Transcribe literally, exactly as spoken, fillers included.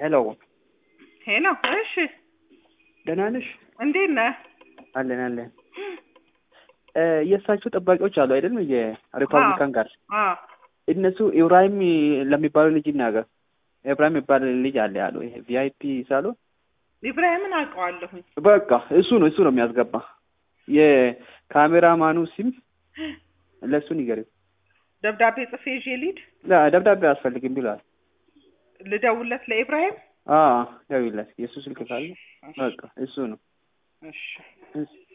ሄሎ ሄሎ እሺ ደህና ነሽ? እንዴት ነህ? አለን አለን። እ የእሳቸው ጠባቂዎች አሉ አይደል? የሪፐብሊካን ጋር አዎ እነሱ ኢብራሂም ለሚባለው ልጅ ይናገር። ኢብራሂም የሚባል ልጅ አለ ያሉ ይሄ ቪአይፒ ሳሎ ኢብራሂምን አውቀዋለሁኝ። በቃ እሱ ነው እሱ ነው የሚያስገባ። የካሜራማኑ ሲም ለሱ ንገሪው። ደብዳቤ ጽፌ ይዤ ልሂድ? ደብዳቤ አያስፈልግም ብሏል። ልደውልለት ለኢብራሂም? አዎ ደውልለት። የሱ ስልክ ካለ በቃ እሱ ነው። እሺ እሺ